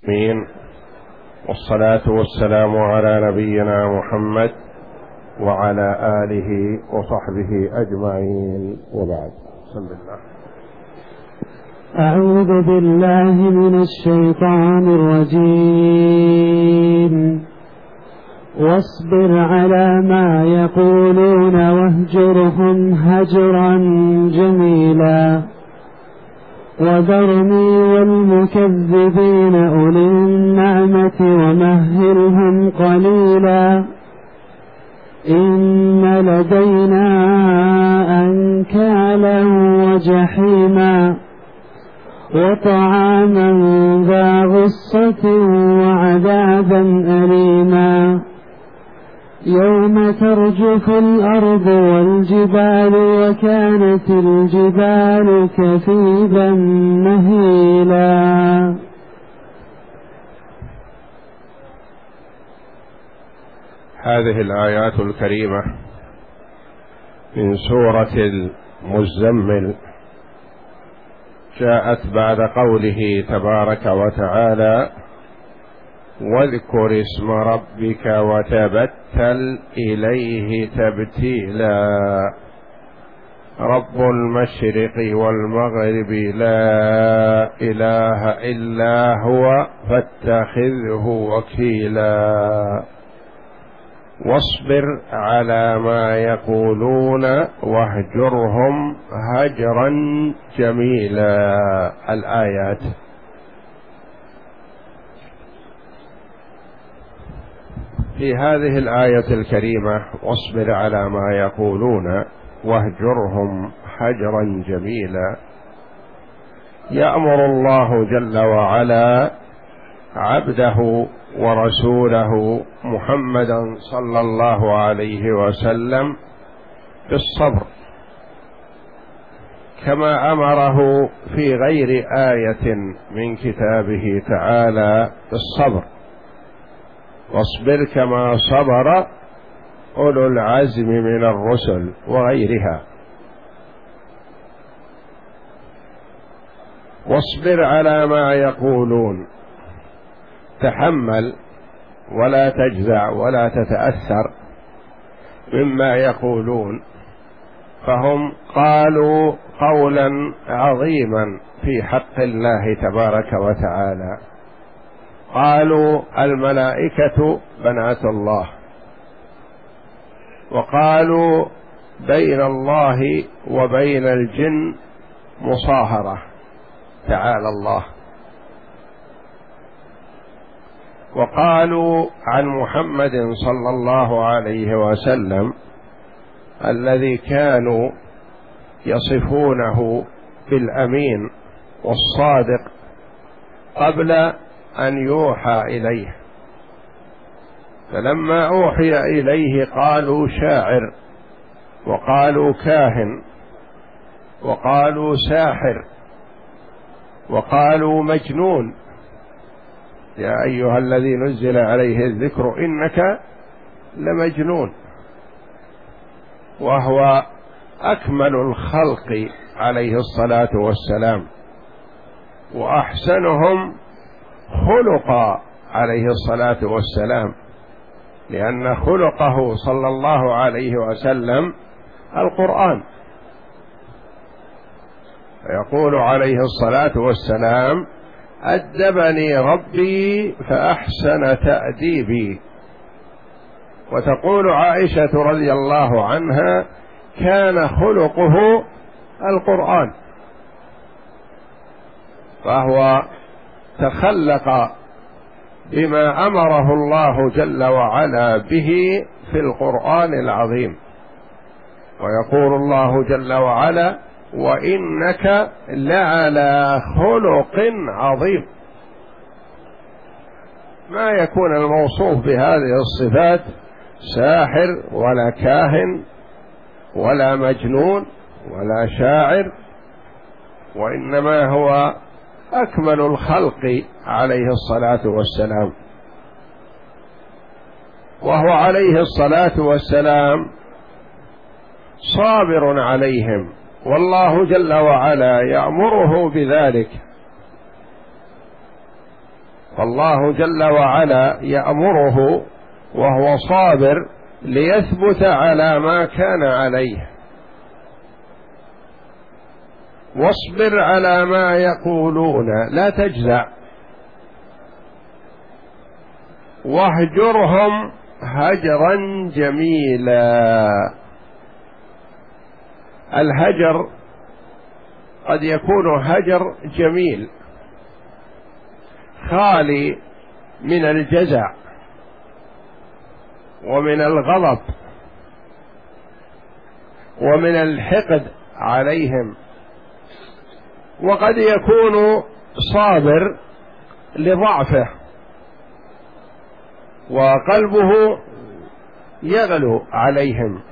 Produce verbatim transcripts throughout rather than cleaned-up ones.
العالمين، والصلاة والسلام على نبينا محمد وعلى آله وصحبه أجمعين، وبعد. بسم الله. أعوذ بالله من الشيطان الرجيم. واصبر على ما يقولون واهجرهم هجرا جميلا وذرني والمكذبين أولي النعمة ومهلهم قليلا إن لدينا أنكالا وجحيما وطعاما ذا غصة وعذابا أليما يوم ترجف الأرض والجبال وكانت الجبال كثيبا مهيلا. هذه الآيات الكريمة من سورة المزمل جاءت بعد قوله تبارك وتعالى: واذكر اسم ربك وتبتل إليه تبتيلا رب المشرق والمغرب لا إله إلا هو فاتخذه وكيلا واصبر على ما يقولون واهجرهم هجرا جميلا. الآيات. في هذه الآية الكريمة واصبر على ما يقولون واهجرهم هجرا جميلا، يأمر الله جل وعلا عبده ورسوله محمدا صلى الله عليه وسلم بالصبر، كما أمره في غير آية من كتابه تعالى بالصبر: واصبر كما صبر أولو العزم من الرسل وغيرها. واصبر على ما يقولون، تحمل ولا تجزع ولا تتأثر مما يقولون، فهم قالوا قولا عظيما في حق الله تبارك وتعالى. قالوا الملائكة بنات الله، وقالوا بين الله وبين الجن مصاهرة تعالى الله، وقالوا عن محمد صلى الله عليه وسلم الذي كانوا يصفونه بالأمين والصادق قبل أن يوحى إليه، فلما أوحي إليه قالوا شاعر، وقالوا كاهن، وقالوا ساحر، وقالوا مجنون. يا أيها الذي نزل عليه الذكر إنك لمجنون، وهو أكمل الخلق عليه الصلاة والسلام وأحسنهم خلقا عليه الصلاة والسلام، لأن خلقه صلى الله عليه وسلم القرآن. فيقول عليه الصلاة والسلام: أدبني ربي فأحسن تأديبي. وتقول عائشة رضي الله عنها: كان خلقه القرآن. فهو تخلق بما أمره الله جل وعلا به في القرآن العظيم. ويقول الله جل وعلا: وإنك لعلى خلق عظيم. ما يكون الموصوف بهذه الصفات ساحر ولا كاهن ولا مجنون ولا شاعر، وإنما هو أكمل الخلق عليه الصلاة والسلام. وهو عليه الصلاة والسلام صابر عليهم، والله جل وعلا يأمره بذلك، فالله جل وعلا يأمره وهو صابر ليثبت على ما كان عليه. واصبر على ما يقولون، لا تجزع، واهجرهم هجرا جميلا. الهجر قد يكون هجر جميل خالي من الجزع ومن الغضب ومن الحقد عليهم، وقد يكون صابر لضعفه وقلبه يغلو عليهم،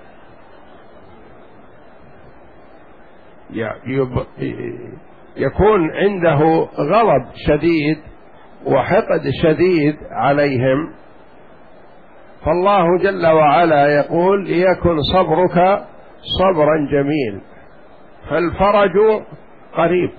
يكون عنده غضب شديد وحقد شديد عليهم. فالله جل وعلا يقول ليكن صبرك صبرا جميل، فالفرج قريب.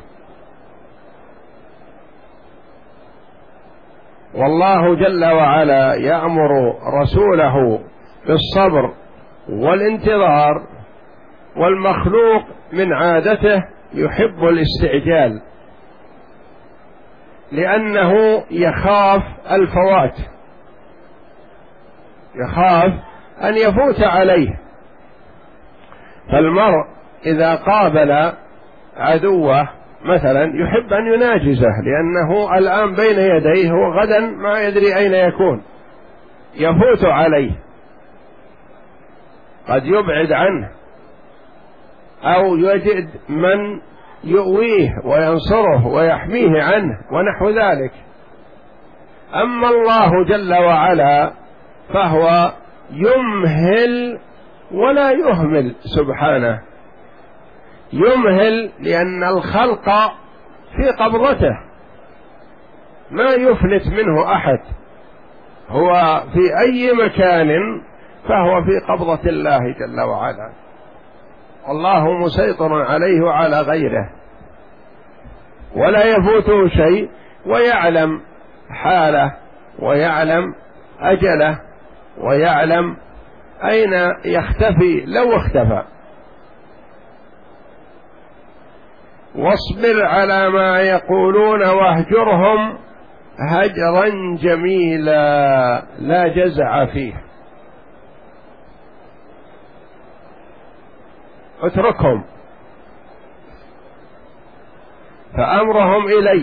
والله جل وعلا يأمر رسوله بالصبر والانتظار، والمخلوق من عادته يحب الاستعجال لأنه يخاف الفوات، يخاف أن يفوت عليه. فالمرء إذا قابل عدوه مثلا يحب أن يناجزه، لأنه الآن بين يديه وغدا ما يدري أين يكون، يفوت عليه، قد يبعد عنه أو يجد من يؤويه وينصره ويحميه عنه ونحو ذلك. أما الله جل وعلا فهو يمهل ولا يهمل سبحانه، يمهل لأن الخلق في قبضته ما يفلت منه أحد، هو في أي مكان فهو في قبضة الله جل وعلا، الله مسيطر عليه وعلى غيره ولا يفوته شيء، ويعلم حاله ويعلم أجله ويعلم أين يختفي لو اختفى. واصبر على ما يقولون واهجرهم هجرا جميلا، لا جزع فيه، اتركهم، فأمرهم إلي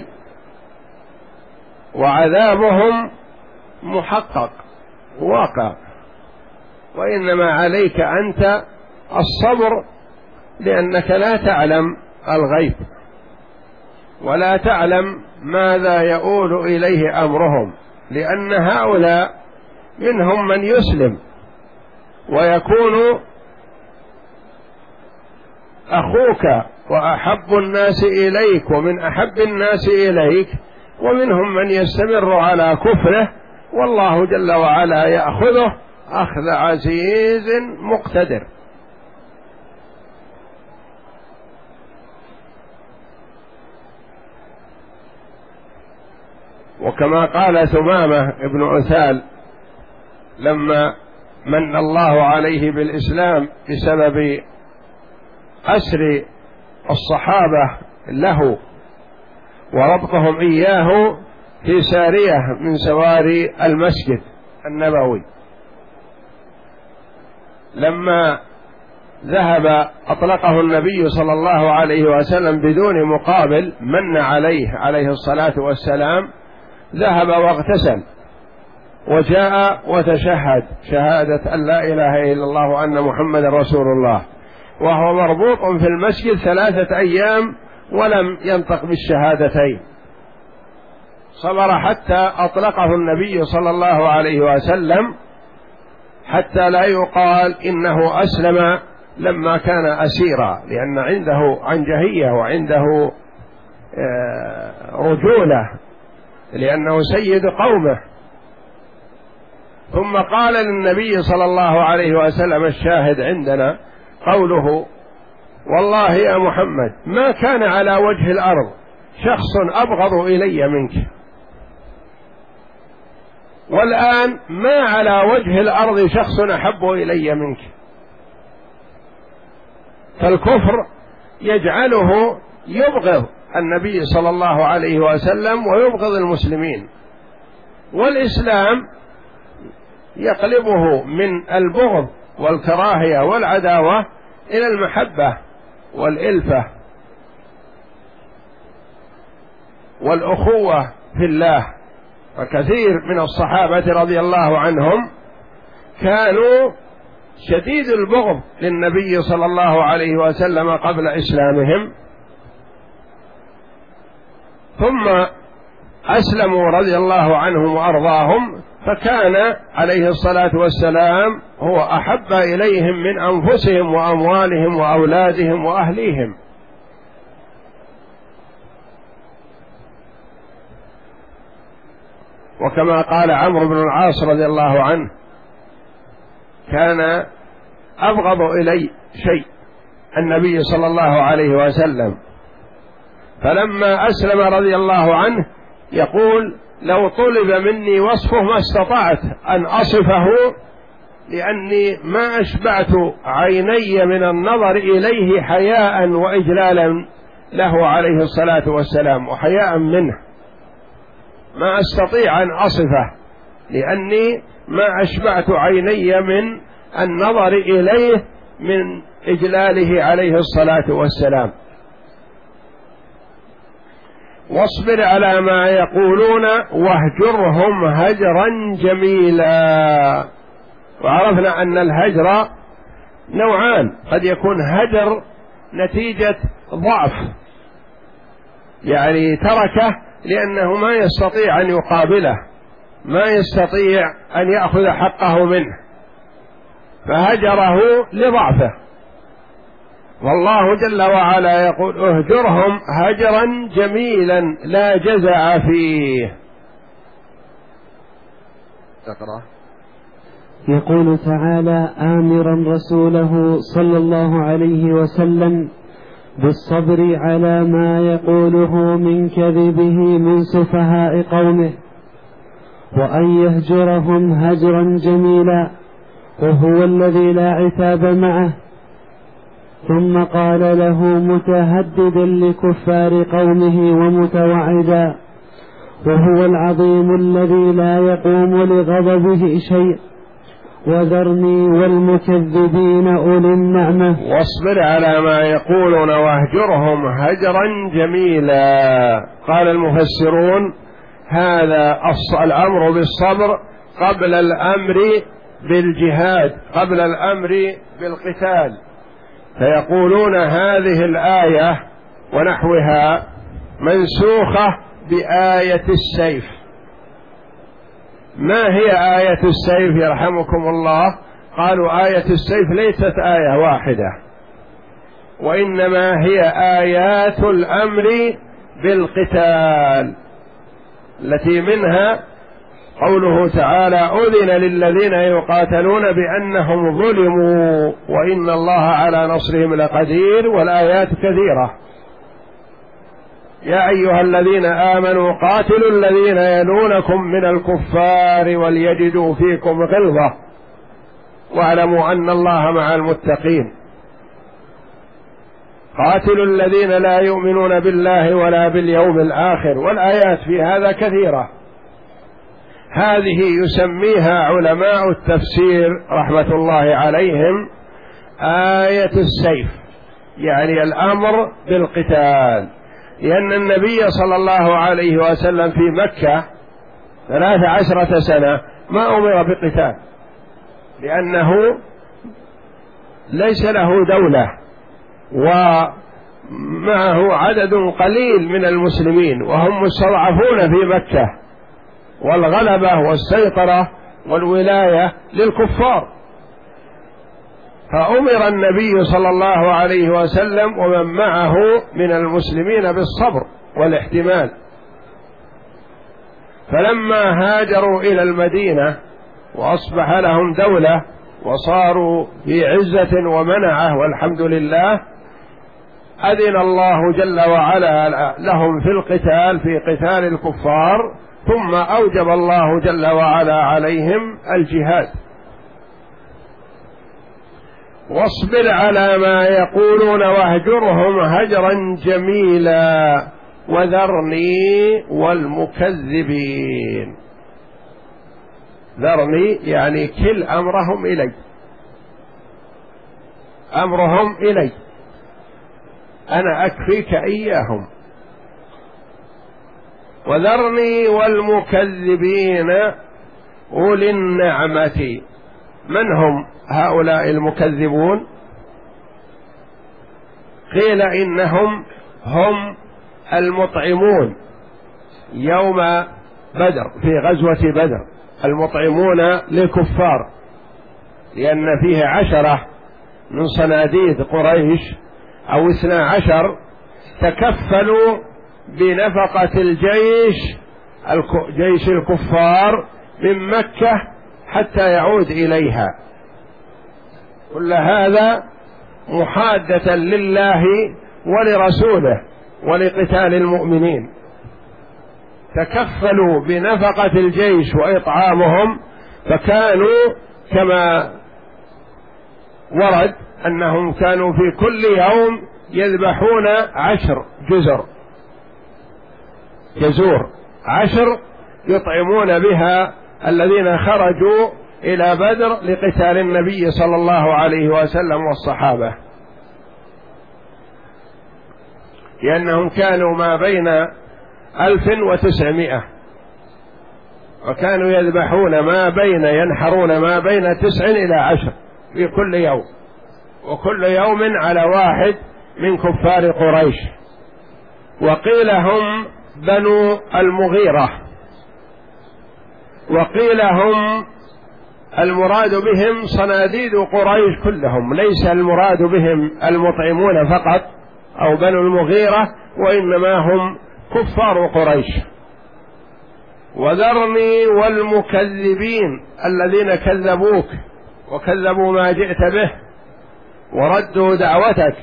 وعذابهم محقق واقع، وإنما عليك أنت الصبر، لأنك لا تعلم الغيب ولا تعلم ماذا يؤول إليه أمرهم، لأن هؤلاء منهم من يسلم ويكون أخوك وأحب الناس إليك ومن أحب الناس إليك، ومنهم من يستمر على كفره، والله جل وعلا يأخذه أخذ عزيز مقتدر. وكما قال ثمامة ابن عثال لما من الله عليه بالإسلام بسبب أسر الصحابة له وربطهم إياه في سارية من سواري المسجد النبوي، لما ذهب أطلقه النبي صلى الله عليه وسلم بدون مقابل، من عليه عليه الصلاة والسلام، ذهب واغتسل وجاء وتشهد شهادة أن لا إله إلا الله وأن محمد رسول الله، وهو مربوط في المسجد ثلاثة أيام ولم ينطق بالشهادتين، صبر حتى أطلقه النبي صلى الله عليه وسلم، حتى لا يقال إنه أسلم لما كان أسيرا، لأن عنده عنجهية وعنده رجولة، لأنه سيد قومه. ثم قال للنبي صلى الله عليه وسلم الشاهد عندنا قوله: والله يا محمد ما كان على وجه الأرض شخص أبغض إلي منك، والآن ما على وجه الأرض شخص أحب إلي منك. فالكفر يجعله يبغض النبي صلى الله عليه وسلم ويبغض المسلمين، والإسلام يقلبه من البغض والكراهية والعداوة إلى المحبة والإلفة والأخوة في الله. فكثير من الصحابة رضي الله عنهم كانوا شديد البغض للنبي صلى الله عليه وسلم قبل إسلامهم، ثم أسلموا رضي الله عنهم وأرضاهم، فكان عليه الصلاة والسلام هو أحب إليهم من أنفسهم وأموالهم وأولادهم وأهليهم. وكما قال عمرو بن العاص رضي الله عنه: كان أبغض إلي شيء النبي صلى الله عليه وسلم، فلما أسلم رضي الله عنه يقول: لو طلب مني وصفه ما استطعت أن أصفه، لأني ما أشبعت عيني من النظر إليه حياء وإجلالا له عليه الصلاة والسلام وحياء منه، ما أستطيع أن أصفه لأني ما أشبعت عيني من النظر إليه من إجلاله عليه الصلاة والسلام. واصبر على ما يقولون واهجرهم هجرا جميلا. وعرفنا أن الهجر نوعان: قد يكون هجر نتيجة ضعف، يعني تركه لأنه ما يستطيع أن يقابله، ما يستطيع أن يأخذ حقه منه فهجره لضعفه. والله جل وعلا يقول: اهجرهم هجرا جميلا لا جزع فيه. تقرأ. يقول تعالى آمرا رسوله صلى الله عليه وسلم بالصبر على ما يقوله من كذبه من سفهاء قومه، وأن يهجرهم هجرا جميلا، وهو الذي لا عتاب معه. ثم قال له متهددا لكفار قومه ومتوعدا: وهو العظيم الذي لا يقوم لغضبه شيء، وذرني والمكذبين أولي النعمة. واصبر على ما يقولون واهجرهم هجرا جميلا. قال المفسرون: هذا الأمر بالصبر قبل الأمر بالجهاد، قبل الأمر بالقتال. فيقولون هذه الآية ونحوها منسوخة بآية السيف. ما هي آية السيف يرحمكم الله؟ قالوا آية السيف ليست آية واحدة، وإنما هي آيات الأمر بالقتال، التي منها قوله تعالى: أذن للذين يقاتلون بأنهم ظلموا وإن الله على نصرهم لقدير. والآيات كثيرة: يا أيها الذين آمنوا قاتلوا الذين يلونكم من الكفار وليجدوا فيكم غلظة واعلموا أن الله مع المتقين. قاتلوا الذين لا يؤمنون بالله ولا باليوم الآخر. والآيات في هذا كثيرة. هذه يسميها علماء التفسير رحمة الله عليهم آية السيف، يعني الأمر بالقتال، لأن النبي صلى الله عليه وسلم في مكة ثلاث عشرة سنة ما أمر بقتال، لأنه ليس له دولة ومعه عدد قليل من المسلمين وهم مستضعفون في مكة، والغلبة والسيطرة والولاية للكفار. فأمر النبي صلى الله عليه وسلم ومن معه من المسلمين بالصبر والاحتمال. فلما هاجروا إلى المدينة وأصبح لهم دولة وصاروا في عزة ومنعة والحمد لله، أذن الله جل وعلا لهم في القتال، في قتال الكفار، ثم أوجب الله جل وعلا عليهم الجهاد. واصبر على ما يقولون واهجرهم هجرا جميلا وذرني والمكذبين. ذرني يعني كل أمرهم إلي، أمرهم إلي، أنا أكفيك إياهم. وذرني والمكذبين أولي النعمة. من هم هؤلاء المكذبون؟ قيل إنهم هم المطعمون يوم بدر، في غزوة بدر، المطعمون للكفار، لأن فيه عشرة من صناديد قريش أو اثنا عشر تكفلوا بنفقة الجيش، جيش الكفار من مكة حتى يعود إليها. كل هذا محادة لله ولرسوله ولقتال المؤمنين، تكفلوا بنفقة الجيش وإطعامهم، فكانوا كما ورد أنهم كانوا في كل يوم يذبحون عشر جزر جزور عشر يطعمون بها الذين خرجوا إلى بدر لقتال النبي صلى الله عليه وسلم والصحابة، لأنهم كانوا ما بين ألف وتسعمائة، وكانوا يذبحون ما بين ينحرون ما بين تسع إلى عشر في كل يوم، وكل يوم على واحد من كفار قريش. وقيل هم بنو المغيرة، وقيل هم المراد بهم صناديد قريش كلهم، ليس المراد بهم المطعمون فقط أو بنو المغيرة، وإنما هم كفار قريش. وذرني والمكذبين الذين كذبوك وكذبوا ما جئت به وردوا دعوتك.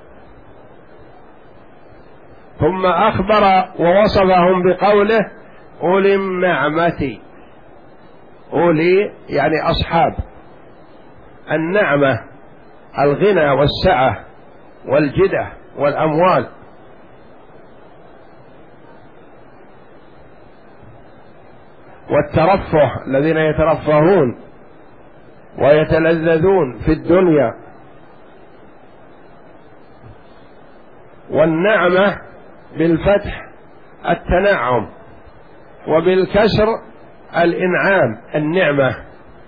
ثم أخبر ووصفهم بقوله أولي النعمة. أولي يعني أصحاب النعمة، الغنى والسعة والجدة والأموال. والترفه، الذين يترفهون ويتلذذون في الدنيا. والنعمة بالفتح التنعم، وبالكسر الإنعام النعمة،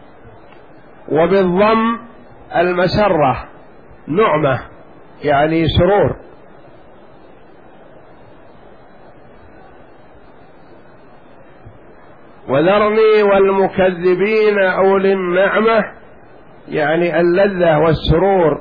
وبالضم المسرة نعمة يعني سرور. وذرني والمكذبين أولي النعمة يعني اللذة والسرور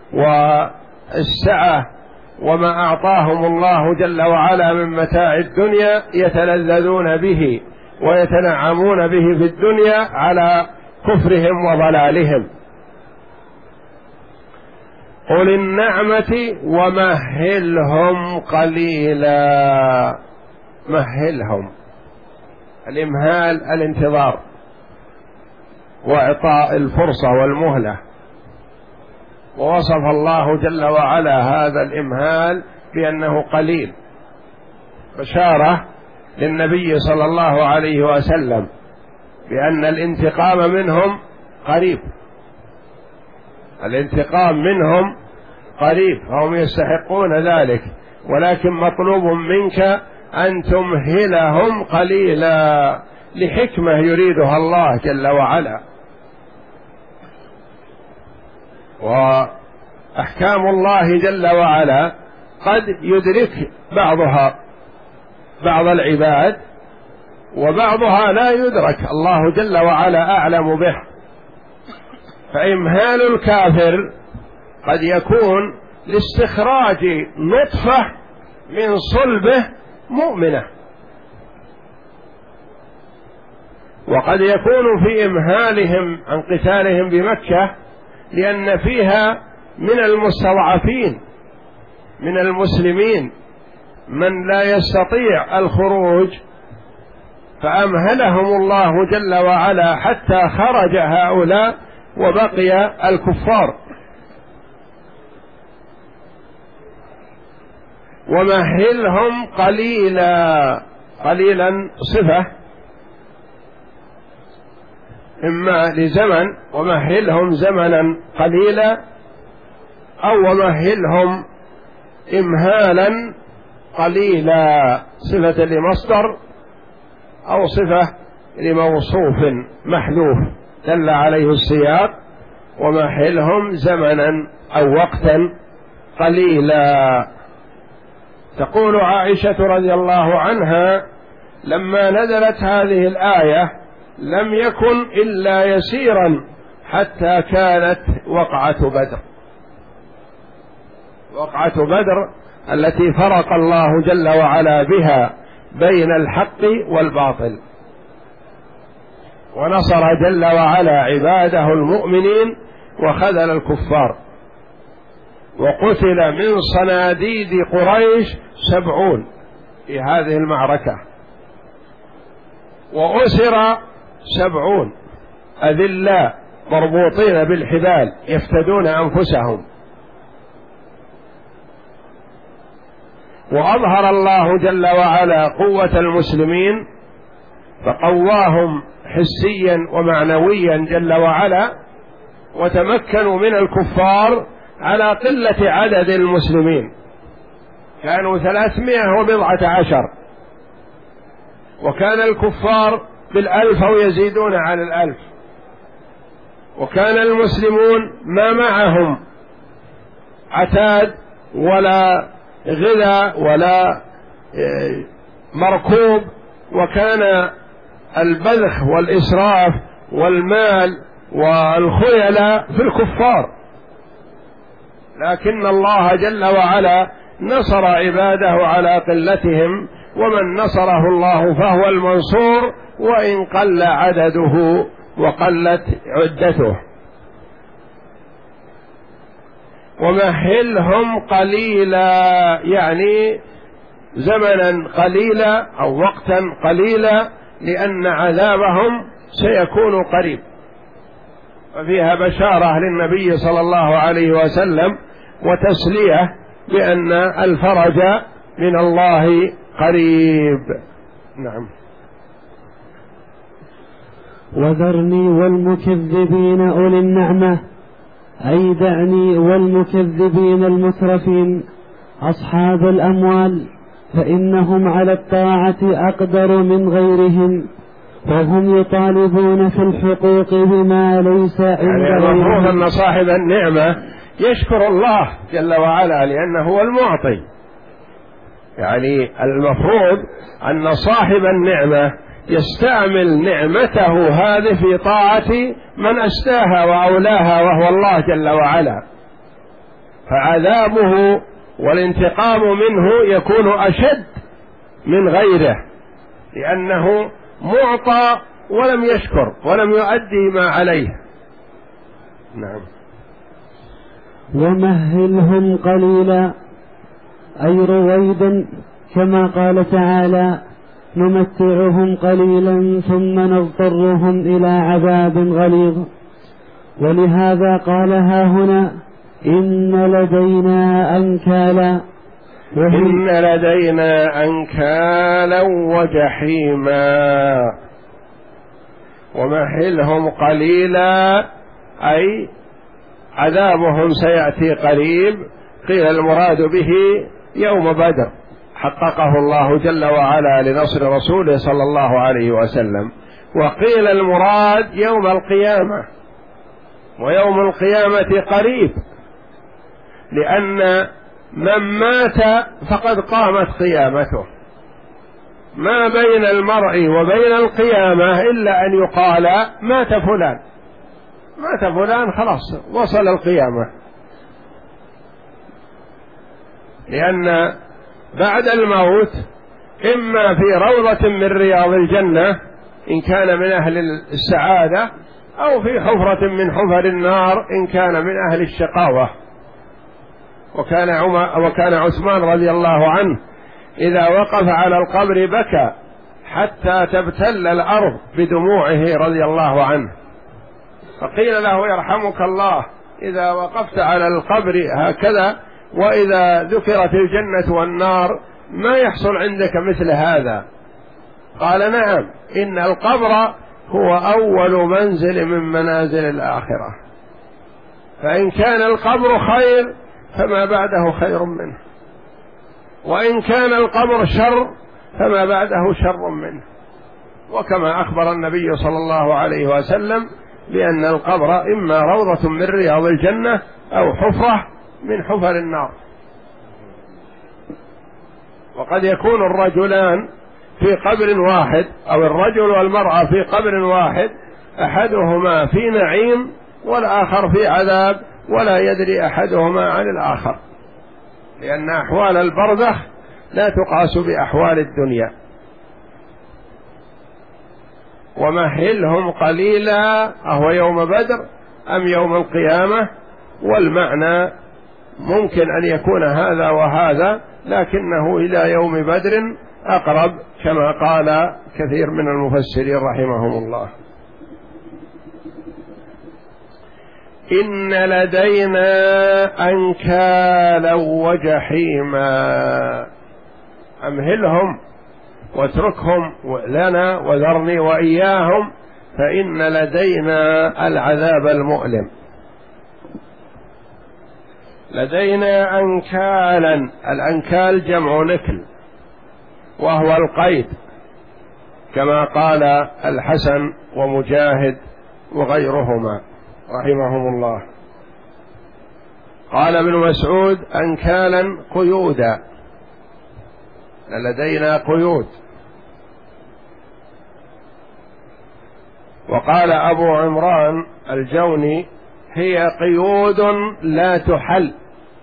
والسعة وما أعطاهم الله جل وعلا من متاع الدنيا، يتلذذون به ويتنعمون به في الدنيا على كفرهم وضلالهم. أولي النعمة ومهلهم قليلا. مهلهم، الإمهال الانتظار وإعطاء الفرصة والمهلة، ووصف الله جل وعلا هذا الإمهال بأنه قليل، بشارة للنبي صلى الله عليه وسلم بأن الانتقام منهم قريب، الانتقام منهم قريب، فهم يستحقون ذلك، ولكن مطلوب منك أن تمهلهم قليلا لحكمة يريدها الله جل وعلا. وأحكام الله جل وعلا قد يدرك بعضها بعض العباد، وبعضها لا يدرك، الله جل وعلا أعلم به. فإمهال الكافر قد يكون لاستخراج نطفة من صلبه مؤمنة، وقد يكون في إمهالهم عن قتالهم بمكة لأن فيها من المستضعفين من المسلمين من لا يستطيع الخروج فأمهلهم الله جل وعلا حتى خرج هؤلاء وبقي الكفار. ومهلهم قليلا، قليلا صفة إما لزمن ومهلهم زمنا قليلا، أو ومهلهم إمهالا قليلا صفة لمصدر أو صفة لموصوف محذوف دل عليه السياق، ومهلهم زمنا أو وقتا قليلا. تقول عائشة رضي الله عنها: لما نزلت هذه الآية لم يكن إلا يسيرا حتى كانت وقعة بدر، وقعة بدر التي فرق الله جل وعلا بها بين الحق والباطل، ونصر جل وعلا عباده المؤمنين وخذل الكفار، وقتل من صناديد قريش سبعون في هذه المعركة، وأسر سبعون أذلاء مربوطين بالحبال يفتدون أنفسهم. وأظهر الله جل وعلا قوة المسلمين فقواهم حسيا ومعنويا جل وعلا، وتمكنوا من الكفار على قلة عدد المسلمين، كانوا ثلاثمائة وبضعة عشر، وكان الكفار بالألف أو يزيدون على الألف، وكان المسلمون ما معهم عتاد ولا غذاء ولا مركوب، وكان البذخ والإسراف والمال والخيلاء في الكفار، لكن الله جل وعلا نصر عباده على قلتهم، ومن نصره الله فهو المنصور وإن قل عدده وقلت عدته. ومهلهم قليلا يعني زمنا قليلا أو وقتا قليلا، لأن عذابهم سيكون قريب. وفيها بشارة للنبي صلى الله عليه وسلم وتسلية بأن الفرج من الله قريب. نعم. وذرني والمكذبين أولي النعمة، أي دعني والمكذبين المترفين أصحاب الأموال، فإنهم على الطاعة أقدر من غيرهم، وهم يطالبون في الحقوق بما ليس عند يعني غيرهم. المفروض أن صاحب النعمة يشكر الله جل وعلا لأنه هو المعطي، يعني المفروض أن صاحب النعمة يستعمل نعمته هذه في طاعة من أسداها وأولاها وهو الله جل وعلا، فعذابه والانتقام منه يكون أشد من غيره، لأنه معطى ولم يشكر ولم يؤدي ما عليه. نعم. ومهلهم قليلا أي رويدا، كما قال تعالى: نمتعهم قليلا ثم نضطرهم إلى عذاب غليظ. ولهذا قال ها هنا: إن لدينا أنكالا، إن لدينا أنكالا وجحيما. ومهلهم قليلا أي عذابهم سيأتي قريب. قيل المراد به يوم بدر حققه الله جل وعلا لنصر رسوله صلى الله عليه وسلم، وقيل المراد يوم القيامة، ويوم القيامة قريب، لأن من مات فقد قامت قيامته، ما بين المرء وبين القيامة إلا أن يقال مات فلان، مات فلان خلاص وصل القيامة، لأن بعد الموت إما في روضة من رياض الجنة إن كان من أهل السعادة، أو في حفرة من حفر النار إن كان من أهل الشقاوة. وكان عمر وكان عثمان رضي الله عنه إذا وقف على القبر بكى حتى تبتل الأرض بدموعه رضي الله عنه. فقيل له يرحمك الله إذا وقفت على القبر هكذا وإذا ذكرت الجنة والنار ما يحصل عندك مثل هذا؟ قال نعم، إن القبر هو أول منزل من منازل الآخرة، فإن كان القبر خير فما بعده خير منه، وإن كان القبر شر فما بعده شر منه. وكما أخبر النبي صلى الله عليه وسلم بأن القبر إما روضة من رياض الجنة أو حفرة من حفر النار. وقد يكون الرجلان في قبر واحد أو الرجل والمرأة في قبر واحد، أحدهما في نعيم والآخر في عذاب ولا يدري أحدهما عن الآخر، لأن أحوال البرزخ لا تقاس بأحوال الدنيا. ومهلهم قليلا أهو يوم بدر أم يوم القيامة؟ والمعنى ممكن أن يكون هذا وهذا، لكنه إلى يوم بدر أقرب كما قال كثير من المفسرين رحمهم الله. إن لدينا أنكالا وجحيما. أمهلهم واتركهم لنا وذرني وإياهم، فإن لدينا العذاب المؤلم. لدينا أنكالا، الأنكال جمع نكل وهو القيد، كما قال الحسن ومجاهد وغيرهما رحمهم الله. قال ابن مسعود أنكالا قيودا، لدينا قيود. وقال أبو عمران الجوني هي قيود لا تحل.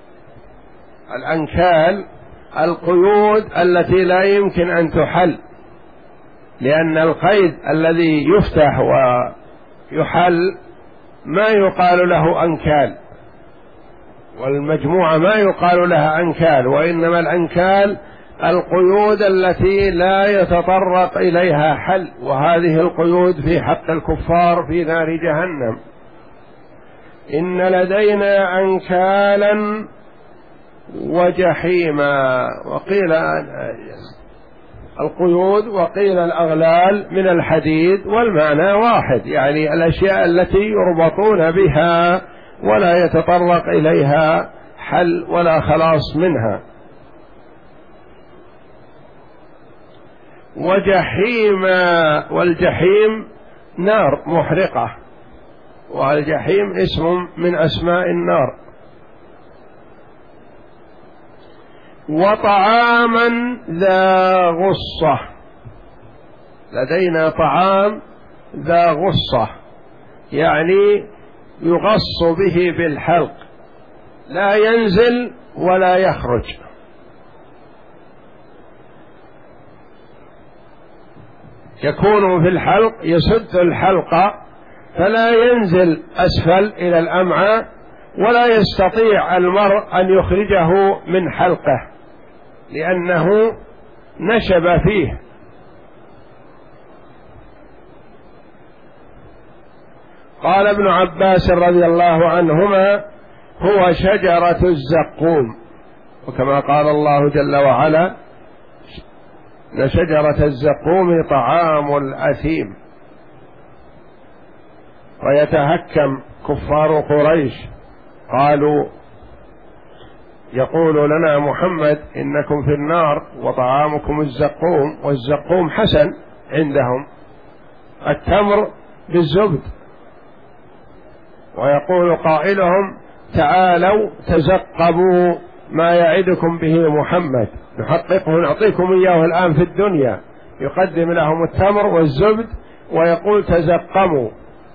الأنكال القيود التي لا يمكن أن تحل، لأن القيد الذي يفتح ويحل ما يقال له أنكال، والمجموعة ما يقال لها أنكال، وإنما الأنكال القيود التي لا يتطرق إليها حل، وهذه القيود في حق الكفار في نار جهنم. إن لدينا أنكالا وجحيما، وقيل القيود وقيل الأغلال من الحديد، والمعنى واحد، يعني الأشياء التي يربطون بها ولا يتطرق إليها حل ولا خلاص منها. وجحيما، والجحيم نار محرقة، والجحيم اسم من أسماء النار. وطعاما ذا غصة، لدينا طعام ذا غصة، يعني يغص به بالحلق، لا ينزل ولا يخرج. يكون في الحلق يسد الحلق فلا ينزل أسفل إلى الأمعاء، ولا يستطيع المرء أن يخرجه من حلقه لأنه نشب فيه. قال ابن عباس رضي الله عنهما هو شجرة الزقوم، وكما قال الله جل وعلا شجرة الزقوم طعام الأثيم. ويتهكم كفار قريش قالوا يقول لنا محمد إنكم في النار وطعامكم الزقوم، والزقوم حسن عندهم التمر بالزبد. ويقول قائلهم تعالوا تزقبوا ما يعدكم به محمد نحققه نعطيكم إياه الآن في الدنيا. يقدم لهم التمر والزبد ويقول تزقموا.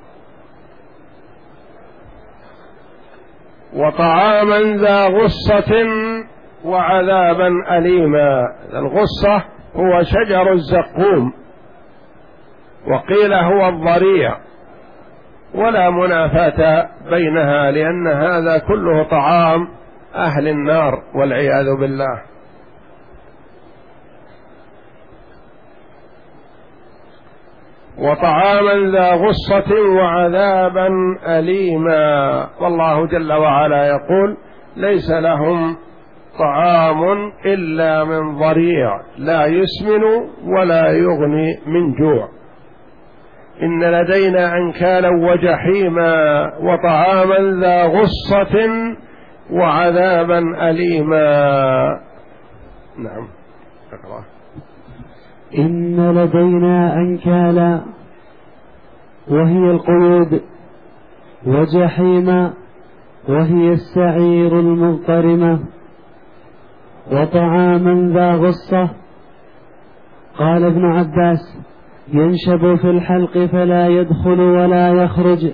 وطعاما ذا غصة وعذابا أليما. الغصة هو شجر الزقوم، وقيل هو الضريع، ولا منافاة بينها، لأن هذا كله طعام أهل النار والعياذ بالله. وطعاما ذا غصة وعذابا أليما. والله جل وعلا يقول ليس لهم طعام إلا من ضريع لا يسمن ولا يغني من جوع. إن لدينا أنكالا وجحيما وطعاما ذا غصة وعذابا أليما. نعم اقرأ. إن لدينا أنكالا وهي القيود، وجحيما وهي السعير المضطرمة، وطعاما ذا غصة. قال ابن عباس: ينشب في الحلق فلا يدخل ولا يخرج.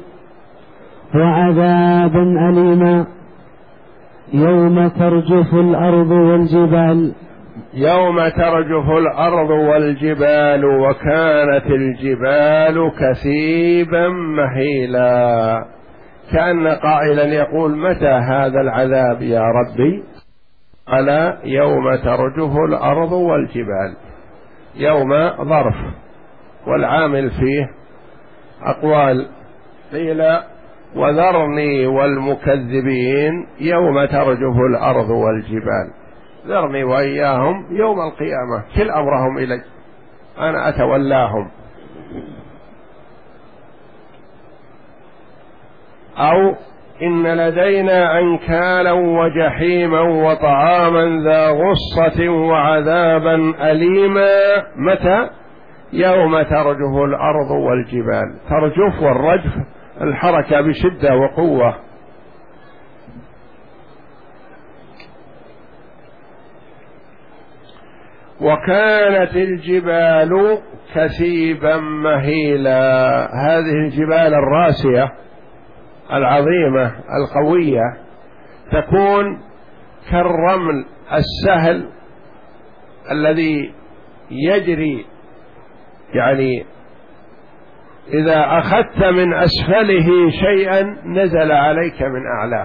وعذابا أليما يوم ترجف الأرض والجبال. يوم ترجف الأرض والجبال وكانت الجبال كثيبا مهيلا. كأن قائلا يقول متى هذا العذاب يا ربي؟ على يوم ترجف الأرض والجبال. يوم ظرف والعامل فيه أقوال، قيل وذرني والمكذبين يوم ترجف الأرض والجبال، ذرني وإياهم يوم القيامة كل أمرهم إلي أنا أتولاهم. أو إن لدينا أنكالا وجحيما وطعاما ذا غصة وعذابا أليما. متى؟ يوم ترجف الأرض والجبال. ترجف والرجف الحركة بشدة وقوة. وكانت الجبال كثيبا مهيلا. هذه الجبال الراسية العظيمة القوية تكون كالرمل السهل الذي يجري، يعني إذا أخذت من أسفله شيئا نزل عليك من أعلاه.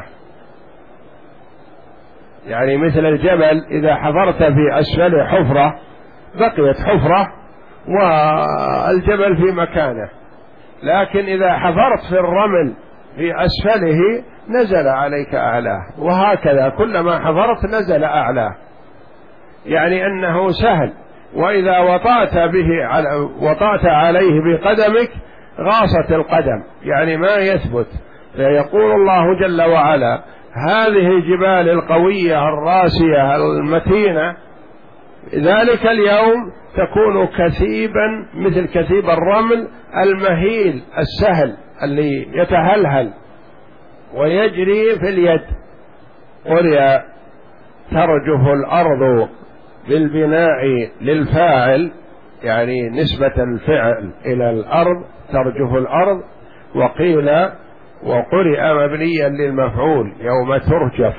يعني مثل الجبل إذا حفرت في أسفله حفرة بقيت حفرة والجبل في مكانه، لكن إذا حفرت في الرمل في أسفله نزل عليك أعلاه. وهكذا كلما حفرت نزل أعلاه، يعني أنه سهل، وإذا وطأت به على وطأت عليه بقدمك غاصت القدم، يعني ما يثبت. فيقول الله جل وعلا هذه الجبال القوية الراسية المتينة ذلك اليوم تكون كثيبا مثل كثيب الرمل المهيل السهل اللي يتهلهل ويجري في اليد. قرئ ترجف الأرض بالبناء للفاعل، يعني نسبة الفعل إلى الأرض ترجف الأرض، وقيل وقرئ مبنيا للمفعول يوم ترجف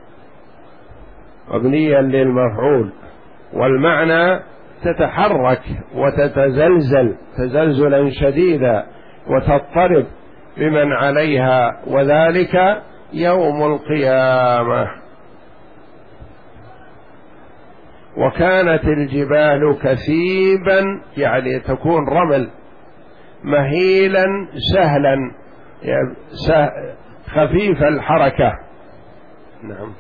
مبنيا للمفعول، والمعنى تتحرك وتتزلزل تزلزلا شديدا وتضطرب بمن عليها، وذلك يوم القيامة. وكانت الجبال كثيبا يعني تكون رمل مهيلا سهلا خفيف الحركة. نعم.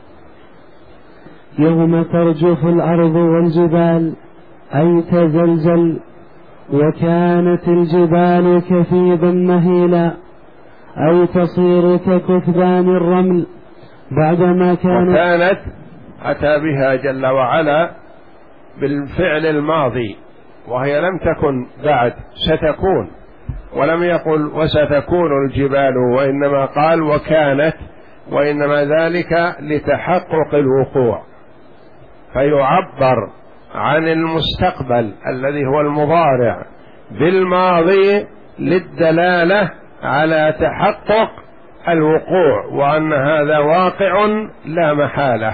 يوم ترجف الأرض والجبال أي تزلزل. وكانت الجبال كثيبا مهيلا أي تصير ككثبان الرمل بعدما كانت. وكانت أتى بها جل وعلا بالفعل الماضي، وهي لم تكن بعد، ستكون، ولم يقل وستكون الجبال، وإنما قال وكانت، وإنما ذلك لتحقق الوقوع، فيعبر عن المستقبل الذي هو المضارع بالماضي للدلالة على تحقق الوقوع، وأن هذا واقع لا محالة.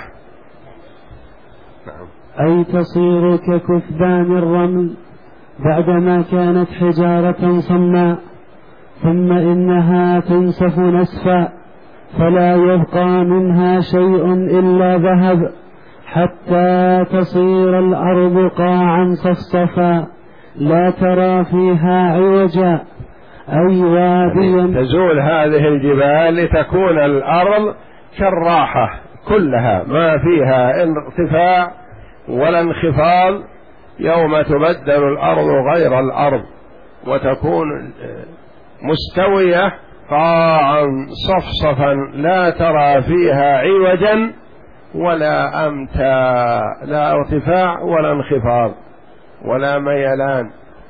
نعم. أي تصير ككثبان الرمل بعدما كانت حجارة صماء، ثم إنها تنسف نسفا فلا يبقى منها شيء إلا ذهب، حتى تصير الأرض قاعا صفصفا لا ترى فيها عوجا أي واديا. تزول هذه الجبال لتكون الأرض كالراحة كلها ما فيها ارتفاع ولا انخفاض، يوم تبدل الأرض غير الأرض وتكون مستوية قاعا صفصفا لا ترى فيها عوجا ولا أمتا، لا ارتفاع ولا انخفاض ولا ميلان،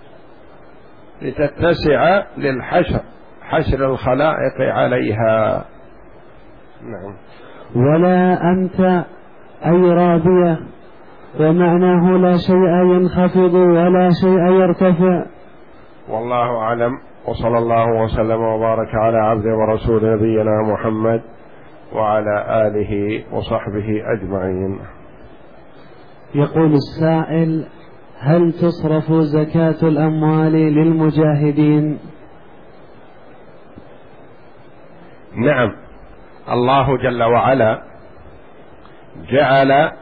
لتتسع للحشر، حشر الخلائق عليها. نعم. ولا أمتا أي رابية، ومعناه لا شيء ينخفض ولا شيء يرتفع. والله أعلم، وصلى الله وسلم وبارك على عبده ورسول نبينا محمد وعلى آله وصحبه أجمعين. يقول السائل: هل تصرف زكاة الأموال للمجاهدين؟ نعم، الله جل وعلا جعل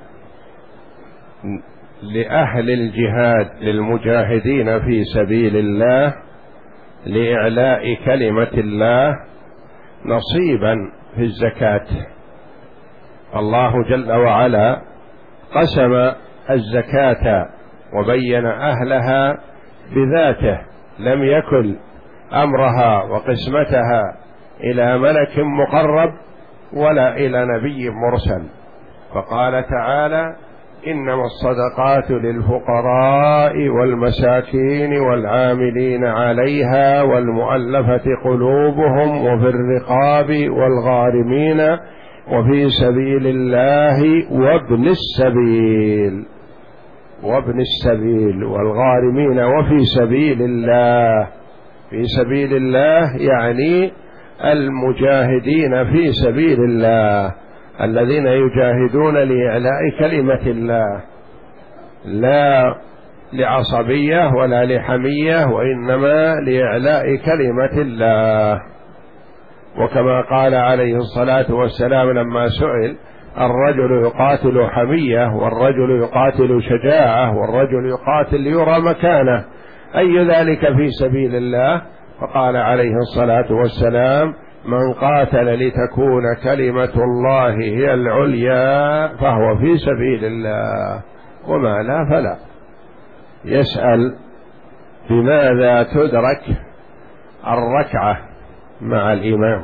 لأهل الجهاد للمجاهدين في سبيل الله لإعلاء كلمة الله نصيبا في الزكاة. الله جل وعلا قسم الزكاة وبين أهلها بذاته، لم يكن أمرها وقسمتها إلى ملك مقرب ولا إلى نبي مرسل. فقال تعالى: إنما الصدقات للفقراء والمساكين والعاملين عليها والمؤلفة قلوبهم وفي الرقاب والغارمين وفي سبيل الله وابن السبيل وابن السبيل والغارمين وفي سبيل الله. في سبيل الله يعني المجاهدين في سبيل الله الذين يجاهدون لإعلاء كلمة الله، لا لعصبية ولا لحمية، وإنما لإعلاء كلمة الله. وكما قال عليه الصلاة والسلام لما سئل: الرجل يقاتل حمية والرجل يقاتل شجاعة والرجل يقاتل ليرى مكانه، أي ذلك في سبيل الله؟ فقال عليه الصلاة والسلام: من قاتل لتكون كلمة الله هي العليا فهو في سبيل الله، وما لا فلا. يسأل: بماذا تدرك الركعة مع الإمام؟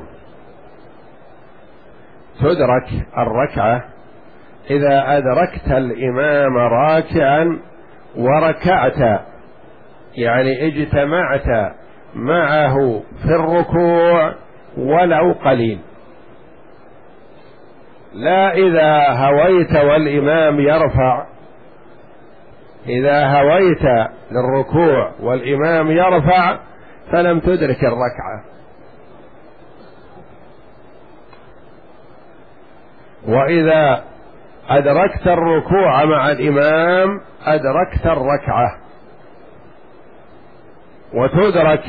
تدرك الركعة إذا أدركت الإمام راكعا وركعت، يعني اجتمعت معه في الركوع ولو قليل، لا إذا هويت والإمام يرفع. إذا هويت للركوع والإمام يرفع فلم تدرك الركعة، وإذا أدركت الركوع مع الإمام أدركت الركعة. وتدرك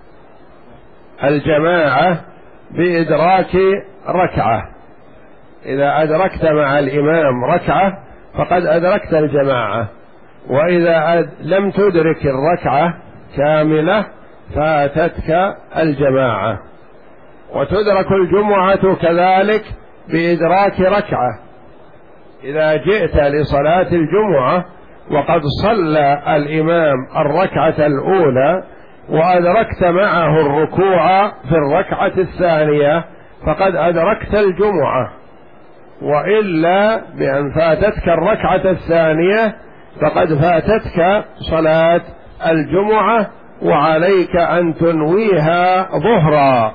الجماعة بإدراك ركعة، إذا أدركت مع الإمام ركعة فقد أدركت الجماعة، وإذا أد... لم تدرك الركعة كاملة فاتتك الجماعة. وتدرك الجمعة كذلك بإدراك ركعة، إذا جئت لصلاة الجمعة وقد صلى الإمام الركعة الأولى وأدركت معه الركوع في الركعة الثانية فقد أدركت الجمعة، وإلا بأن فاتتك الركعة الثانية فقد فاتتك صلاة الجمعة، وعليك أن تنويها ظهرا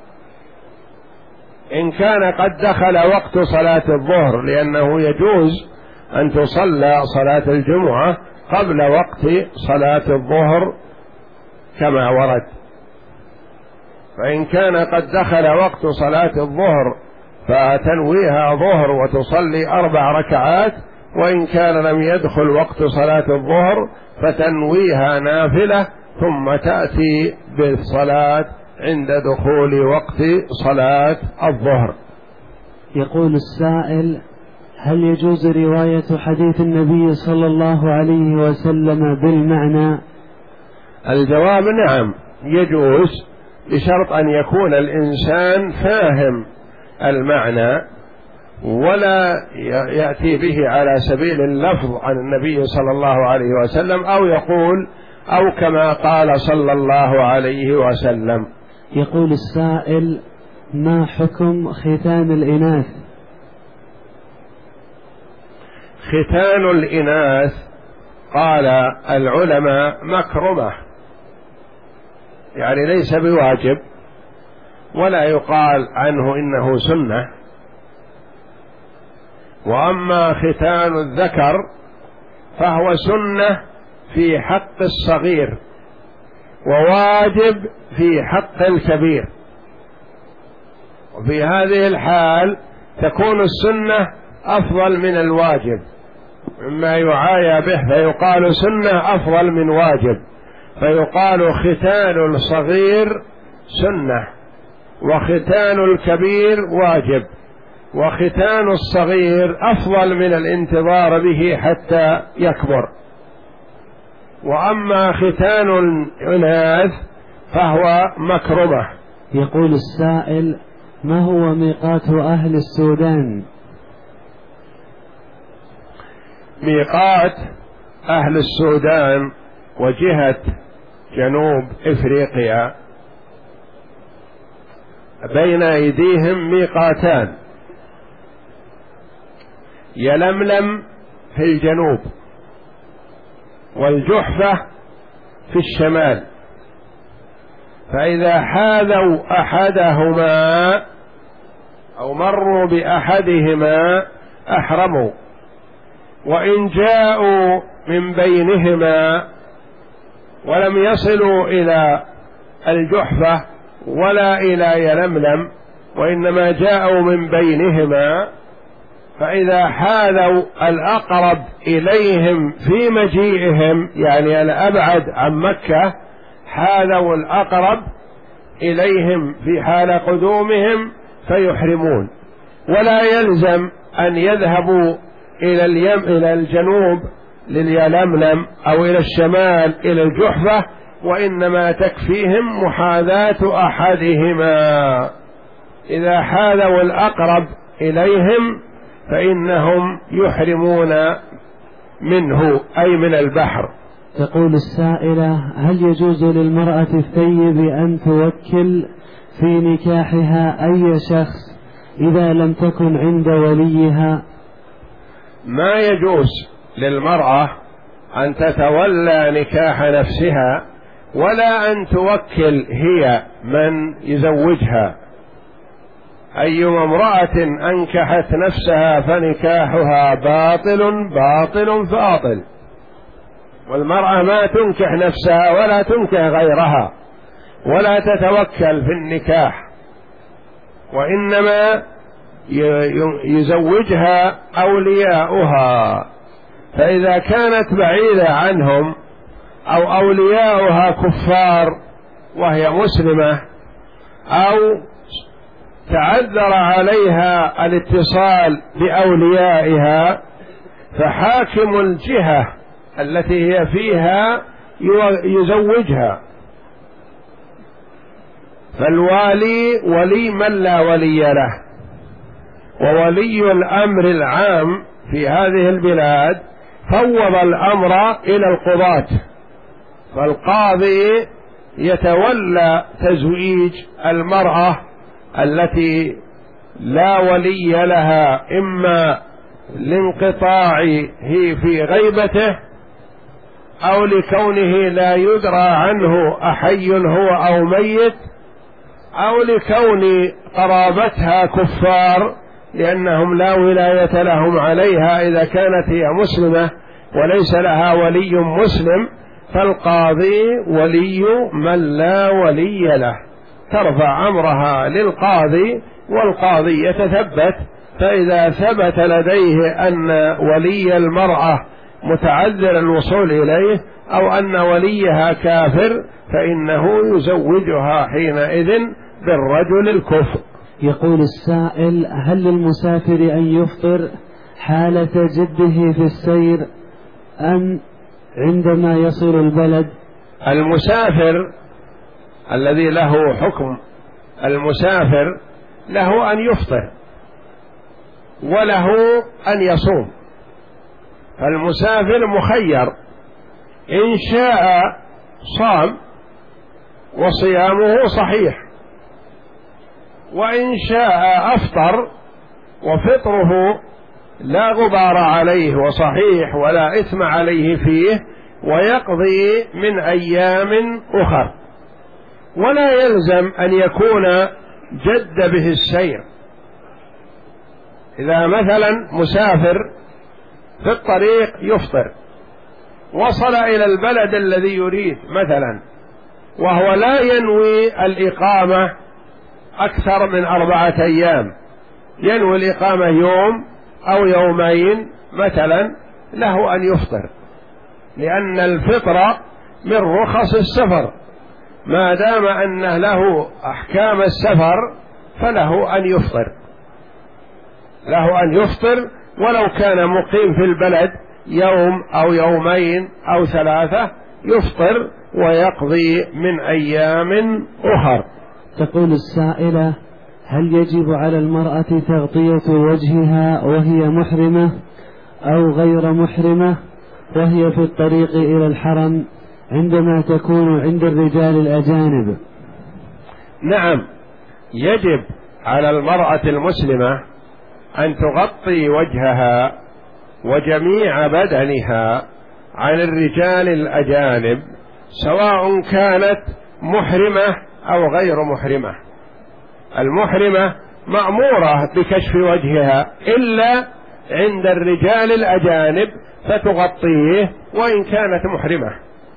إن كان قد دخل وقت صلاة الظهر، لأنه يجوز أن تصلى صلاة الجمعة قبل وقت صلاة الظهر كما ورد. فإن كان قد دخل وقت صلاة الظهر فتنويها ظهر وتصلي أربع ركعات، وإن كان لم يدخل وقت صلاة الظهر فتنويها نافلة ثم تأتي بالصلاة عند دخول وقت صلاة الظهر. يقول السائل: هل يجوز رواية حديث النبي صلى الله عليه وسلم بالمعنى الجواب نعم يجوز، بشرط أن يكون الإنسان فاهم المعنى ولا يأتي به على سبيل اللفظ عن النبي صلى الله عليه وسلم، أو يقول أو كما قال صلى الله عليه وسلم. يقول السائل: ما حكم ختان الإناث؟ ختان الإناث قال العلماء مكرمة، يعني ليس بواجب، ولا يقال عنه إنه سنة. وأما ختان الذكر فهو سنة في حق الصغير وواجب في حق الكبير، وفي هذه الحال تكون السنة أفضل من الواجب، مما يعايى به فيقال سنة أفضل من واجب، فيقال ختان الصغير سنة وختان الكبير واجب، وختان الصغير أفضل من الانتظار به حتى يكبر. وأما ختان الإناث فهو مكرمة. يقول السائل: ما هو ميقات أهل السودان؟ ميقات أهل السودان وجهة جنوب إفريقيا بين أيديهم ميقاتان: يلملم في الجنوب والجحفة في الشمال، فإذا حاذوا أحدهما أو مروا بأحدهما أحرموا، وإن جاءوا من بينهما ولم يصلوا إلى الجحفة ولا إلى يلملم وإنما جاءوا من بينهما، فإذا حاذوا الأقرب إليهم في مجيئهم، يعني الأبعد عن مكة، حاذوا الأقرب إليهم في حال قدومهم فيحرمون، ولا يلزم أن يذهبوا إلى اليم إلى الجنوب لليلملم أو إلى الشمال إلى الجحفة، وإنما تكفيهم محاذاة أحدهما. إذا حاذوا الأقرب إليهم فإنهم يحرمون منه أي من البحر. تقول السائلة: هل يجوز للمرأة الثيب أن توكل في نكاحها أي شخص إذا لم تكن عند وليها؟ ما يجوز للمرأة أن تتولى نكاح نفسها ولا أن توكل هي من يزوجها. أيما امرأة أنكحت نفسها فنكاحها باطل باطل باطل، والمرأة ما تنكح نفسها ولا تنكح غيرها ولا تتوكل في النكاح، وإنما يزوجها أولياؤها. فإذا كانت بعيدة عنهم أو أولياؤها كفار وهي مسلمة، أو تعذر عليها الاتصال بأوليائها، فحاكم الجهة التي هي فيها يزوجها. فالوالي ولي من لا ولي له، وولي الأمر العام في هذه البلاد فوض الأمر إلى القضاة، فالقاضي يتولى تزويج المرأة التي لا ولي لها، إما لانقطاعه في غيبته أو لكونه لا يدرى عنه أحي هو أو ميت، أو لكون قرابتها كفار لأنهم لا ولاية لهم عليها إذا كانت هي مسلمة وليس لها ولي مسلم. فالقاضي ولي من لا ولي له، ترفع أمرها للقاضي والقاضي يتثبت، فإذا ثبت لديه أن ولي المرأة متعذر الوصول إليه أو أن وليها كافر فإنه يزوجها حينئذ بالرجل الكفر. يقول السائل: هل للمسافر أن يفطر حالة جده في السير أم عندما يصل البلد؟ المسافر الذي له حكم المسافر له أن يفطر وله أن يصوم، فالمسافر مخير، إن شاء صام وصيامه صحيح، وإن شاء أفطر وفطره لا غبار عليه وصحيح ولا إثم عليه فيه، ويقضي من أيام أخر، ولا يلزم أن يكون جد به السير. إذا مثلا مسافر في الطريق يفطر، وصل إلى البلد الذي يريد مثلا وهو لا ينوي الإقامة أكثر من أربعة أيام، ينوي الإقامة يوم أو يومين مثلا، له أن يفطر، لأن الفطر من رخص السفر، ما دام أنه له أحكام السفر فله أن يفطر، له أن يفطر ولو كان مقيم في البلد يوم أو يومين أو ثلاثة، يفطر ويقضي من أيام أخر. تقول السائلة: هل يجب على المرأة تغطية وجهها وهي محرمة أو غير محرمة وهي في الطريق إلى الحرم عندما تكون عند الرجال الأجانب؟ نعم، يجب على المرأة المسلمة أن تغطي وجهها وجميع بدنها عن الرجال الأجانب، سواء كانت محرمة أو غير محرمة. المحرمة مأمورة بكشف وجهها إلا عند الرجال الأجانب فتغطيه وإن كانت محرمة،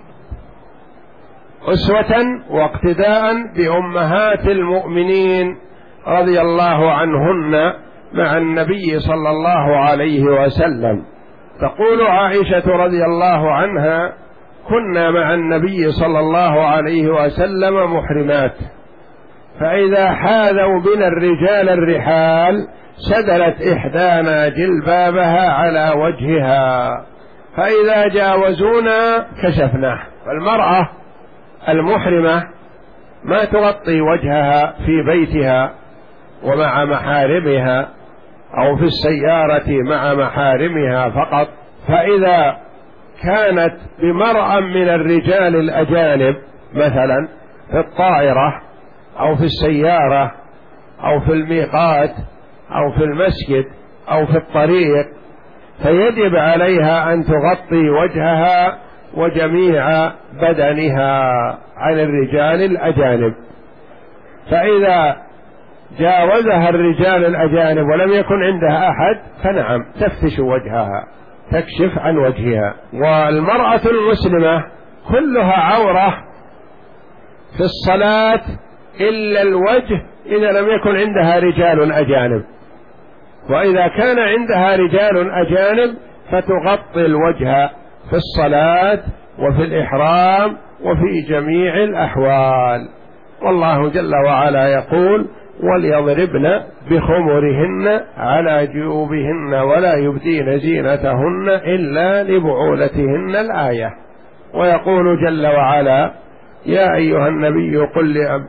أسوة واقتداء بأمهات المؤمنين رضي الله عنهن مع النبي صلى الله عليه وسلم. تقول عائشة رضي الله عنها: كنا مع النبي صلى الله عليه وسلم محرمات، فإذا حاذوا بنا الرجال الرحال سدلت إحدانا جلبابها على وجهها، فإذا جاوزونا كشفناه. فالمرأة المحرمة ما تغطي وجهها في بيتها ومع محارمها أو في السيارة مع محارمها فقط، فإذا كانت بمرأى من الرجال الأجانب مثلا في الطائرة أو في السيارة أو في الميقات أو في المسجد أو في الطريق، فيجب عليها أن تغطي وجهها وجميع بدنها عن الرجال الأجانب. فإذا جاوزها الرجال الأجانب ولم يكن عندها أحد فنعم تفتش وجهها، تكشف عن وجهها. والمرأة المسلمة كلها عورة في الصلاة إلا الوجه إذا لم يكن عندها رجال أجانب، وإذا كان عندها رجال أجانب فتغطي الوجه في الصلاة وفي الإحرام وفي جميع الأحوال. والله جل وعلا يقول: وليضربن بخمرهن على جيوبهن ولا يبدين زينتهن إلا لبعولتهن الآية. ويقول جل وعلا: يا أيها النبي قل لأب...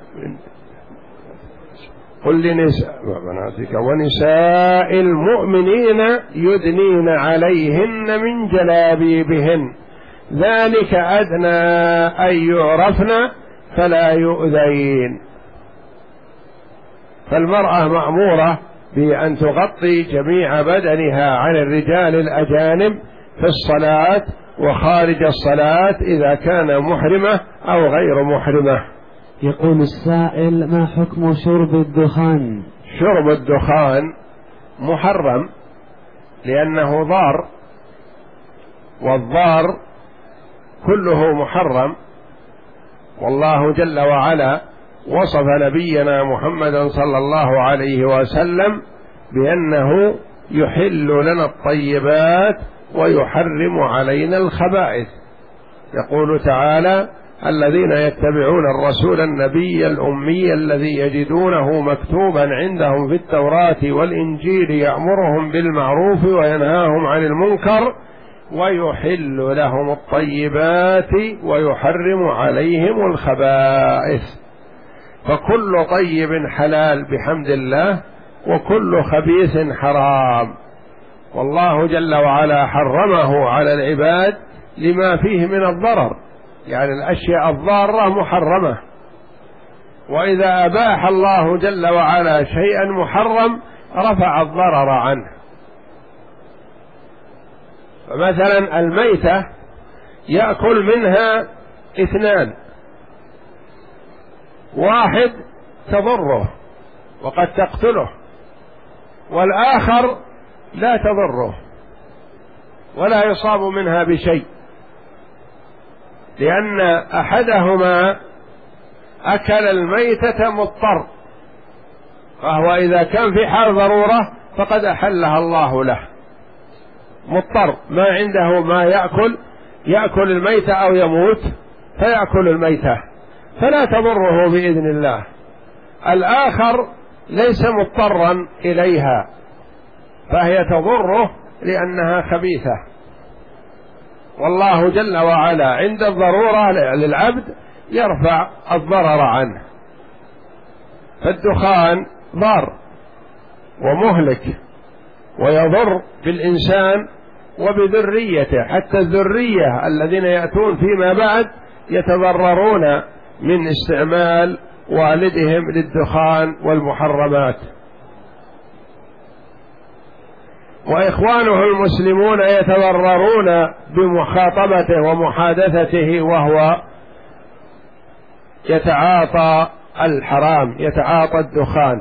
قل لنساء بناتك ونساء المؤمنين يدنين عليهن من جلابيبهن ذلك أدنى أن يعرفن فلا يؤذين. فالمرأة مأمورة بأن تغطي جميع بدنها عن الرجال الأجانب في الصلاة وخارج الصلاة إذا كان محرمة أو غير محرمة. يقول السائل: ما حكم شرب الدخان؟ شرب الدخان محرم لأنه ضار، والضار كله محرم. والله جل وعلا وصف نبينا محمدا صلى الله عليه وسلم بأنه يحل لنا الطيبات ويحرم علينا الخبائث. يقول تعالى: الذين يتبعون الرسول النبي الأمي الذي يجدونه مكتوبا عندهم في التوراة والإنجيل يأمرهم بالمعروف وينهاهم عن المنكر ويحل لهم الطيبات ويحرم عليهم الخبائث، فكل طيب حلال بحمد الله، وكل خبيث حرام، والله جل وعلا حرمه على العباد لما فيه من الضرر، يعني الأشياء الضارة محرمة، وإذا أباح الله جل وعلا شيئا محرم رفع الضرر عنه. فمثلا الميتة يأكل منها اثنان، واحد تضره وقد تقتله، والآخر لا تضره ولا يصاب منها بشيء، لأن أحدهما أكل الميتة مضطر، فهو إذا كان في حال ضرورة فقد أحلها الله له، مضطر ما عنده ما يأكل، يأكل الميتة أو يموت فيأكل الميتة فلا تضره بإذن الله. الآخر ليس مضطرا إليها فهي تضره لأنها خبيثة، والله جل وعلا عند الضرورة للعبد يرفع الضرر عنه. فالدخان ضار ومهلك ويضر بالإنسان وبذريته، حتى الذرية الذين يأتون فيما بعد يتضررون من استعمال والدهم للدخان والمحرمات. وإخوانه المسلمون يتضررون بمخاطبته ومحادثته وهو يتعاطى الحرام، يتعاطى الدخان،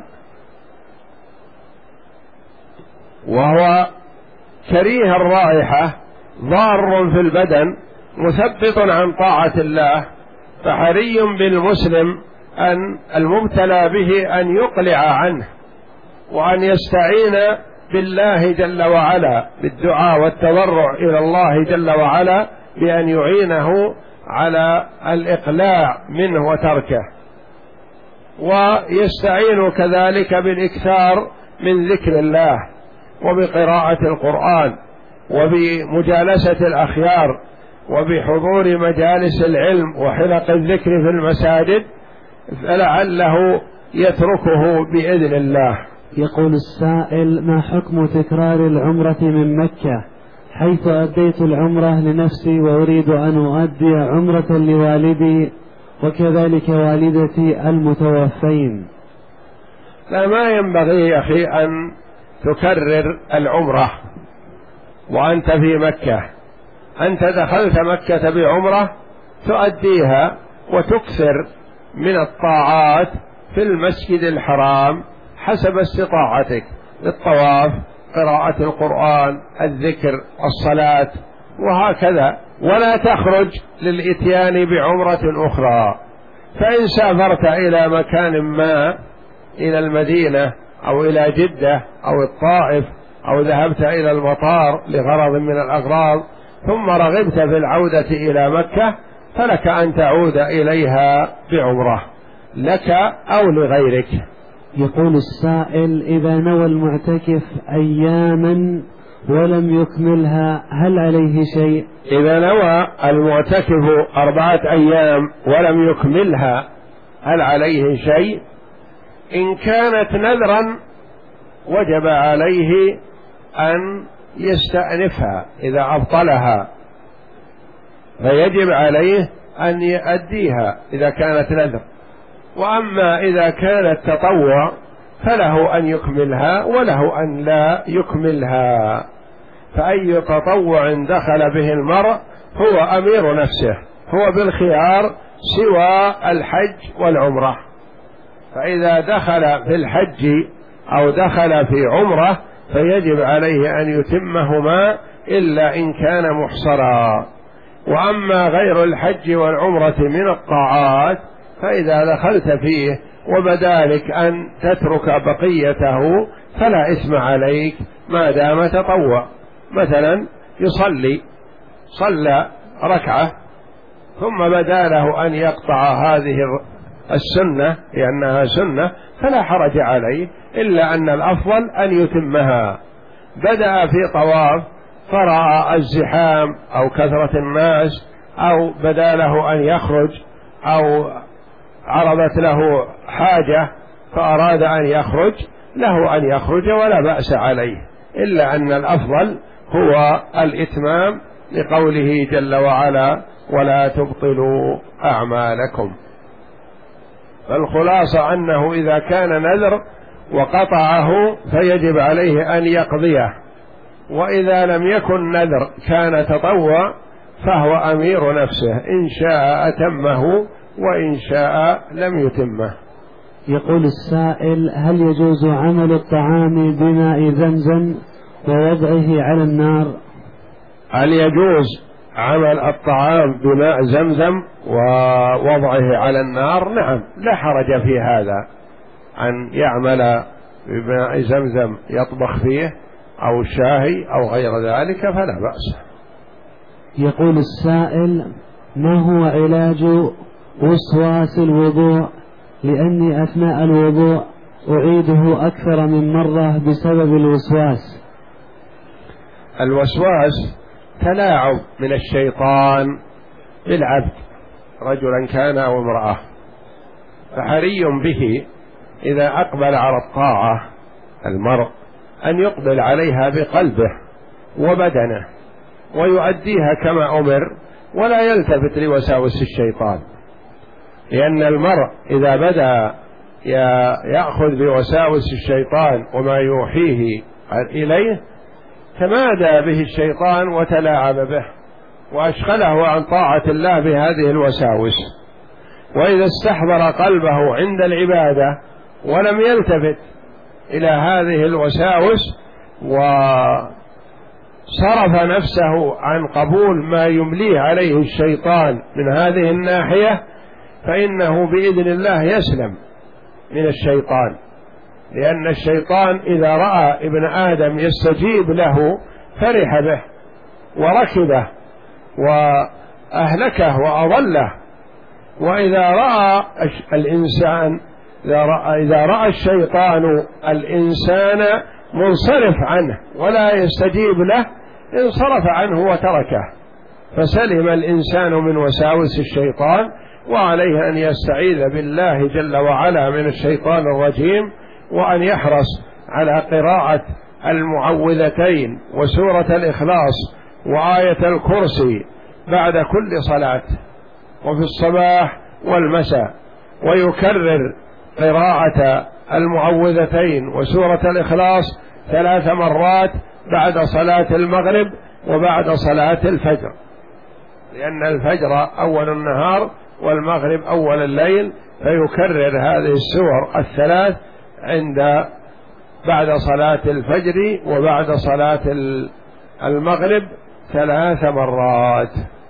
وهو كريه الرائحة، ضار في البدن، مثبط عن طاعة الله، فحري بالمسلم أن المبتلى به أن يقلع عنه، وأن يستعين بالله جل وعلا بالدعاء والتضرع إلى الله جل وعلا بأن يعينه على الإقلاع منه وتركه، ويستعين كذلك بالإكثار من ذكر الله وبقراءة القرآن وبمجالسة الأخيار وبحضور مجالس العلم وحلق الذكر في المساجد، فلعله يتركه بإذن الله. يقول السائل: ما حكم تكرار العمرة من مكة، حيث أديت العمرة لنفسي وأريد أن أؤدي عمرة لوالدي وكذلك والدتي المتوفين؟ لا، ما ينبغي يا أخي أن تكرر العمرة وأنت في مكة. أنت دخلت مكة بعمرة تؤديها وتكثر من الطاعات في المسجد الحرام حسب استطاعتك، الطواف، قراءة القرآن، الذكر، الصلاة، وهكذا، ولا تخرج للإتيان بعمرة أخرى. فإن سافرت إلى مكان ما، إلى المدينة أو إلى جدة أو الطائف، أو ذهبت إلى المطار لغرض من الأغراض ثم رغبت في العودة إلى مكة، فلك أن تعود إليها بعمرة لك أو لغيرك. يقول السائل: إذا نوى المعتكف أياما ولم يكملها هل عليه شيء؟ إذا نوى المعتكف أربعة أيام ولم يكملها هل عليه شيء؟ إن كانت نذرا وجب عليه أن يستأنفها، إذا أبطلها فيجب عليه أن يؤديها إذا كانت نذر. وأما إذا كانت تطوع فله أن يكملها وله أن لا يكملها. فأي تطوع دخل به المرء هو أمير نفسه، هو بالخيار سوى الحج والعمرة. فإذا دخل في الحج أو دخل في عمرة فيجب عليه أن يتمهما إلا إن كان محصرا. وأما غير الحج والعمرة من الطاعات فإذا دخلت فيه وبدا لك أن تترك بقيته فلا إثم عليك ما دام تطوع. مثلا يصلي صلى ركعة ثم بدا له أن يقطع هذه السنة لأنها سنة فلا حرج عليه، إلا أن الأفضل أن يتمها. بدأ في طواف فرأى الزحام أو كثرة الناس أو بدا له أن يخرج أو عرضت له حاجة فأراد أن يخرج، له أن يخرج ولا بأس عليه، إلا أن الأفضل هو الإتمام لقوله جل وعلا: ولا تبطلوا أعمالكم. فالخلاصة أنه إذا كان نذر وقطعه فيجب عليه أن يقضيه، وإذا لم يكن نذر كان تطوع فهو أمير نفسه، إن شاء أتمه وإن شاء لم يتمه. يقول السائل: هل يجوز عمل الطعام بماء زمزم ووضعه على النار؟ هل يجوز عمل الطعام بماء زمزم ووضعه على النار؟ نعم، لا حرج في هذا، أن يعمل بماء زمزم يطبخ فيه أو شاهي أو غير ذلك فلا بأس. يقول السائل: ما هو علاج وسواس الوضوء؟ لأني أثناء الوضوء أعيده أكثر من مرة بسبب الوسواس. الوسواس تلاعب من الشيطان بالعبد، رجلا كان أو امرأة، فحري به إذا أقبل على الطاعة المرء أن يقبل عليها بقلبه وبدنه ويؤديها كما أمر، ولا يلتفت لوساوس الشيطان، لأن المرء إذا بدأ يأخذ بوساوس الشيطان وما يوحيه إليه تمادى به الشيطان وتلاعب به وأشغله عن طاعة الله بهذه الوساوس. وإذا استحضر قلبه عند العبادة ولم يلتفت إلى هذه الوساوس وصرف نفسه عن قبول ما يمليه عليه الشيطان من هذه الناحية، فإنه بإذن الله يسلم من الشيطان، لأن الشيطان إذا رأى ابن آدم يستجيب له فرح به وركبه وأهلكه وأضله. وإذا رأى الإنسان إذا رأى, إذا رأى الشيطان الإنسان منصرف عنه ولا يستجيب له انصرف عنه وتركه، فسلم الإنسان من وساوس الشيطان، وعليه أن يستعيذ بالله جل وعلا من الشيطان الرجيم، وأن يحرص على قراءة المعوذتين وسورة الإخلاص وآية الكرسي بعد كل صلاة وفي الصباح والمساء، ويكرر قراءة المعوذتين وسورة الإخلاص ثلاث مرات بعد صلاة المغرب وبعد صلاة الفجر، لأن الفجر أول النهار والمغرب أول الليل، فيكرر هذه السور الثلاث عند بعد صلاة الفجر وبعد صلاة المغرب ثلاث مرات.